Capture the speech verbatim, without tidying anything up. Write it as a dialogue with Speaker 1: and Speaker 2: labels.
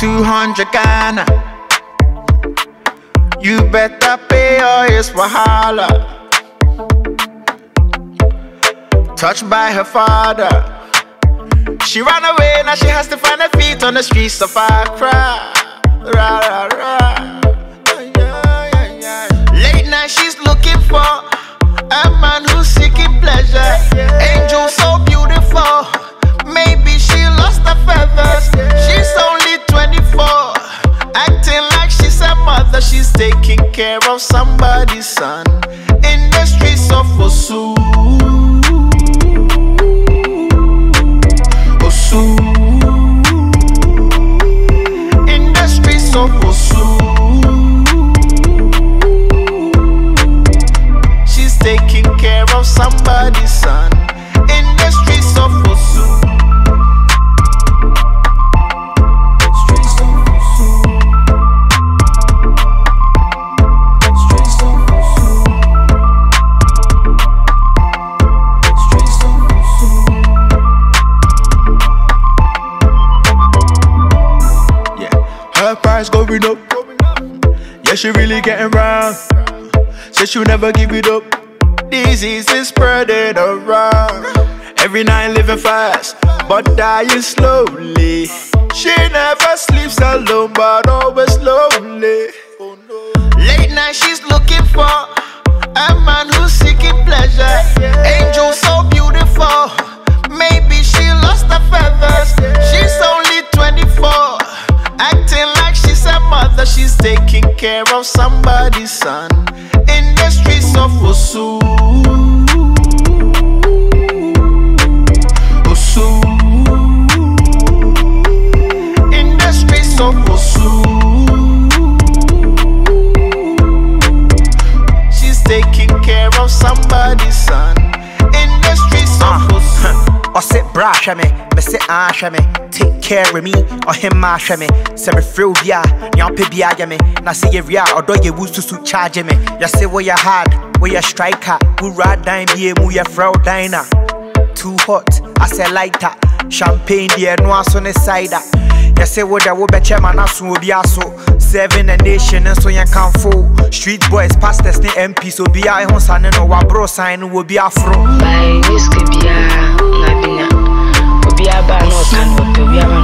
Speaker 1: two hundred Ghana. You better pay or it's wahala. Touched by her father, she ran away, now she has to find her feet on the streets of Accra. Ra, ra, ra. Late night she's looking for a man who's seeking pleasure. Angel so beautiful, maybe she lost her feathers. She's only twenty-four, acting like she's a mother. She's taking care of somebody's son in the streets of Osu. Osu. In the streets of Osu. She's taking care of somebody's son in the streets of Osu. Streets of Osu. Streets of Osu. Streets of Osu. Yeah, her price going up. Yeah, she really getting round. Said she'll never give it up. Disease is spreading around. Every night living fast, but dying slowly. She never sleeps alone, but always lonely. Late night she's looking for a man who's seeking pleasure. Angel so beautiful, maybe she lost her feathers. She's only twenty-four, acting like she's a mother. She's taking care of somebody's son in the streets of Osu. Osu. In the streets of Osu. She's taking care of somebody's son in the streets of Osu.
Speaker 2: Or sit brush me, me sit ash me. Take care of me, or him mash me. Say me free ya, nyan pe biya ya me. Na say you ria, or do you woo to suit charge me. Ya say where you hard, where you striker. Who ride dime ye mu ya fraud diner. Too hot, I say lighter. Champagne dear no aso ne cider. Ya say what ya wo be chairman aso obi aso. Serving a nation and so you can fool. Street boys, pastors, ne M P so be I hon san no wa bro sign will be afro.
Speaker 3: By this could be a nabina. Obi aba no kan obi aba